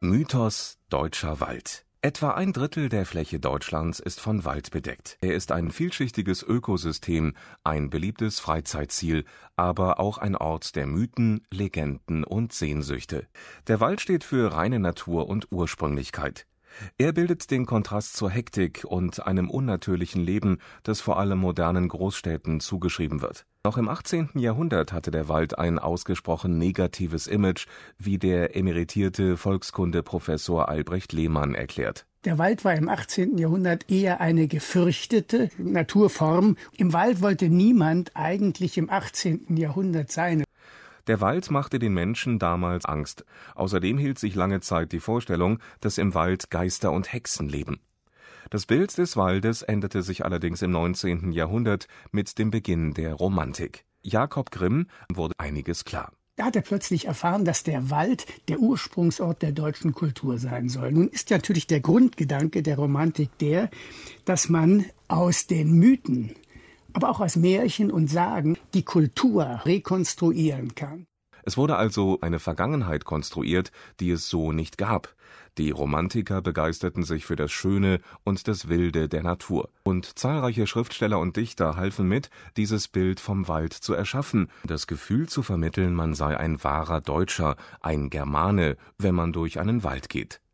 Mythos deutscher Wald. Etwa ein Drittel der Fläche Deutschlands ist von Wald bedeckt. Er ist ein vielschichtiges Ökosystem, ein beliebtes Freizeitziel, aber auch ein Ort der Mythen, Legenden und Sehnsüchte. Der Wald steht für reine Natur und Ursprünglichkeit. Er bildet den Kontrast zur Hektik und einem unnatürlichen Leben, das vor allem modernen Großstädten zugeschrieben wird. Noch im 18. Jahrhundert hatte der Wald ein ausgesprochen negatives Image, wie der emeritierte Volkskundeprofessor Albrecht Lehmann erklärt. Der Wald war im 18. Jahrhundert eher eine gefürchtete Naturform. Im Wald wollte niemand eigentlich im 18. Jahrhundert sein. Der Wald machte den Menschen damals Angst. Außerdem hielt sich lange Zeit die Vorstellung, dass im Wald Geister und Hexen leben. Das Bild des Waldes änderte sich allerdings im 19. Jahrhundert mit dem Beginn der Romantik. Jakob Grimm wurde einiges klar. Da hat er plötzlich erfahren, dass der Wald der Ursprungsort der deutschen Kultur sein soll. Nun ist natürlich der Grundgedanke der Romantik der, dass man aus den Mythen, aber auch aus Märchen und Sagen die Kultur rekonstruieren kann. Es wurde also eine Vergangenheit konstruiert, die es so nicht gab. Die Romantiker begeisterten sich für das Schöne und das Wilde der Natur. Und zahlreiche Schriftsteller und Dichter halfen mit, dieses Bild vom Wald zu erschaffen, das Gefühl zu vermitteln, man sei ein wahrer Deutscher, ein Germane, wenn man durch einen Wald geht.